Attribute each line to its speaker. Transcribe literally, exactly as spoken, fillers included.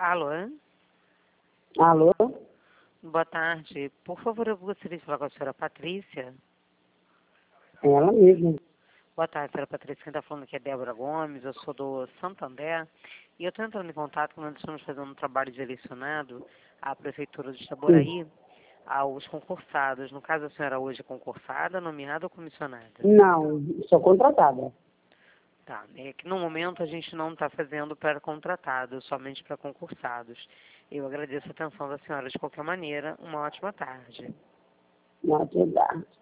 Speaker 1: Alô?
Speaker 2: Alô?
Speaker 1: Boa tarde. Por favor, eu gostaria de falar com a senhora Patrícia.
Speaker 2: Ela mesma.
Speaker 1: Boa tarde, senhora Patrícia. Quem está falando aqui é Débora Gomes, eu sou do Santander. E eu estou entrando em contato quando nós estamos fazendo um trabalho direcionado à Prefeitura de Itaboraí, aos concursados. No caso, a senhora hoje é concursada, nomeada ou comissionada?
Speaker 2: Não, sou contratada.
Speaker 1: Tá, é que no momento a gente não está fazendo para contratados, somente para concursados. Eu agradeço a atenção da senhora de qualquer maneira. Uma ótima tarde.
Speaker 2: Não, que dá.